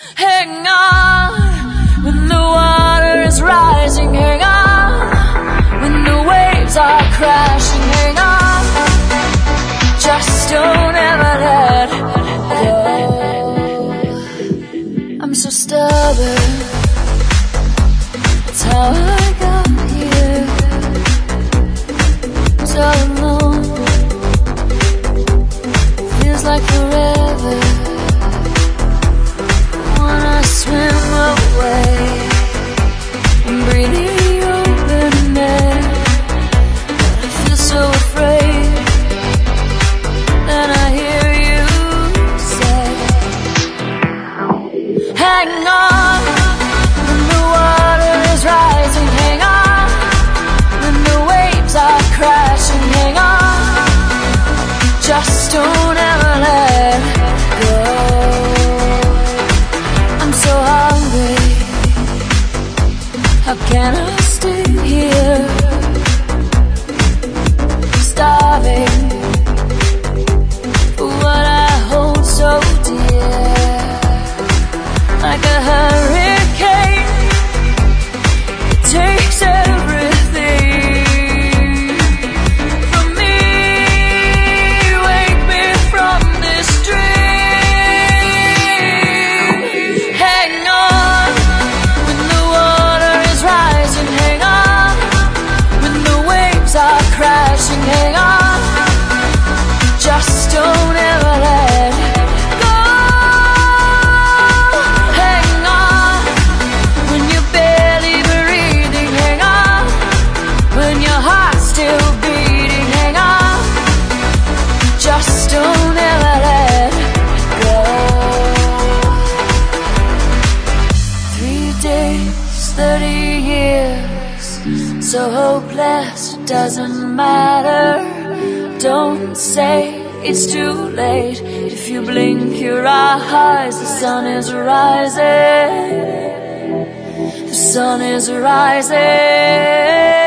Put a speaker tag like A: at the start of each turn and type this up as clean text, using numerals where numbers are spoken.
A: Hang on when the water is rising. Hang on when the waves are crashing. Hang on, just don't ever let go. I'm so stubborn, that's how I got here. So alone, feels like forever. Wanna swim away and breathe the open air, but I feel so afraid. Then I hear you say, hang on when the water is rising. Hang on when the waves are crashing. Hang on, just don't ever let go. I'm so hungry, how can I stay here? Starving for what I hold so dear. Like a hurricane, it takes everything from me. Wake me from this dream. Hang on when the water is rising. Hang on when the waves are crashing. Hang on, just don't ever let go. Hang on when you're barely breathing. Hang on when your heart's still beating. Hang on, just don't ever let go. 3 days, 30 years, so hopeless, it doesn't matter. Don't say it's too late. If you blink your eyes, the sun is rising. The sun is rising.